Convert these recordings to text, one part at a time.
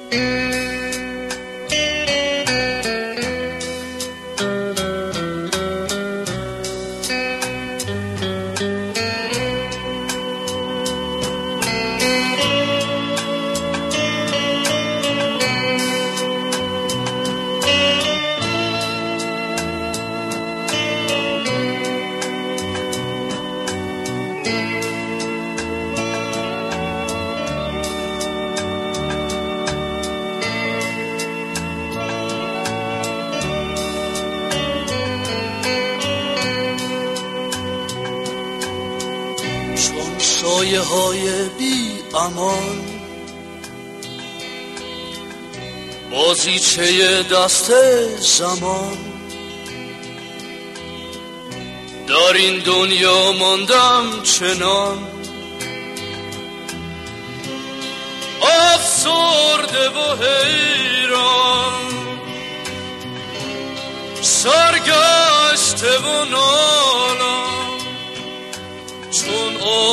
چون سایه های بی امان، بازیچه دست زمان، در این دنیا ماندم چنان افسرده و حیران، سرگشته و نالان، چون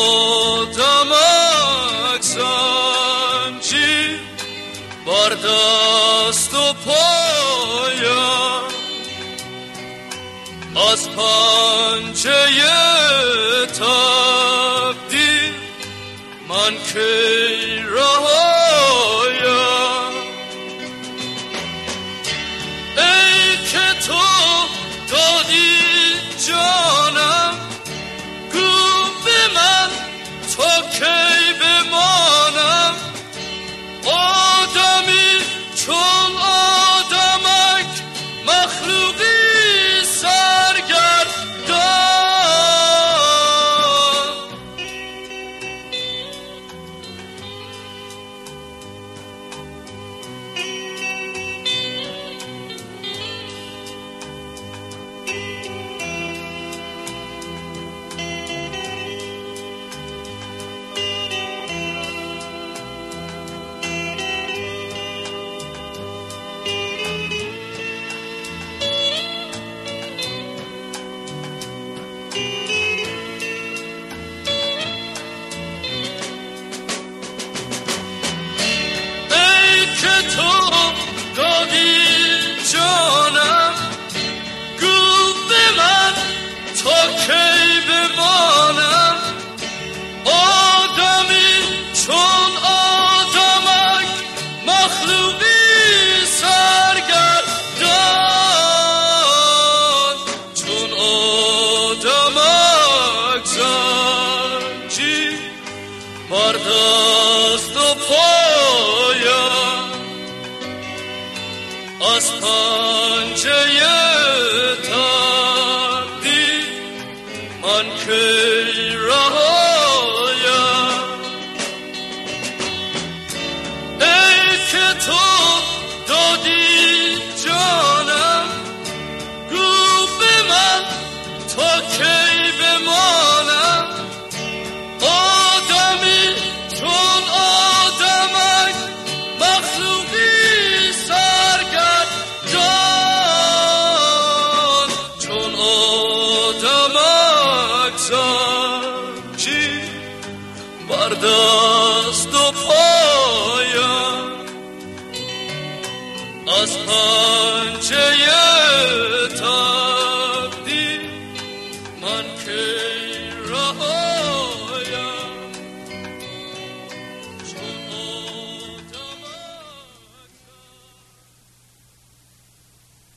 آدمک زنجیر بر دست و پایم، از پنجه تقدیر من کی رهایم. ای که تو دادی جانم، گو به من تا کی بمانم، آدمی چون آدمک، مخلوقی سرگردان. تو دادی جانم، گو به من تا کی بمانم، آدمی چون آدمک، مخلوقی سرگردان، چون آدمک زنجیر بر دست و پایم، از پنجه تقدیر من کی رهایم. ای که تو دادی جانم، گو به من تا کی بمانم، آدمی چون آدمک، مخلوقی سرگردان، چون آدمک زنجیر بر دست و پایم، از